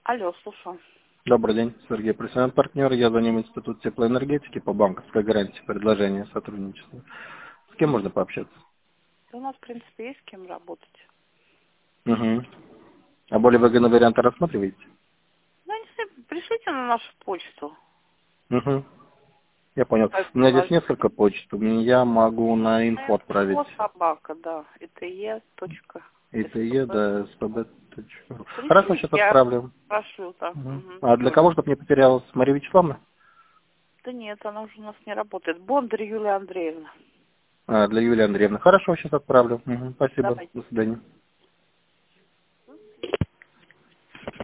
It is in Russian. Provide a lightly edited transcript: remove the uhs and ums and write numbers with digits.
Алло, слушаю. Добрый день, Сергей, профессиональный партнер. Я за ним Институт теплоэнергетики по банковской гарантии предложения сотрудничества. С кем можно пообщаться? Да у нас, в принципе, есть с кем работать. Угу. А более выгодный вариант рассматриваете? Ну, если пришлите на нашу почту. Угу. Я понял. Как У меня здесь предложение. несколько почт. Я могу на инфо отправить. Собака, да. ИТЕ, ite.спб. да, СПБ.ру. Хорошо, Пришлите, сейчас я отправлю. прошлю, да. Угу. Угу. А для кого, чтобы не потерялась Мария Вячеславовна? Да нет, она уже у нас не работает. Бондарь Юлия Андреевна. Для Юлии Андреевны. Хорошо, сейчас отправлю. Угу. Спасибо. Давайте. До свидания.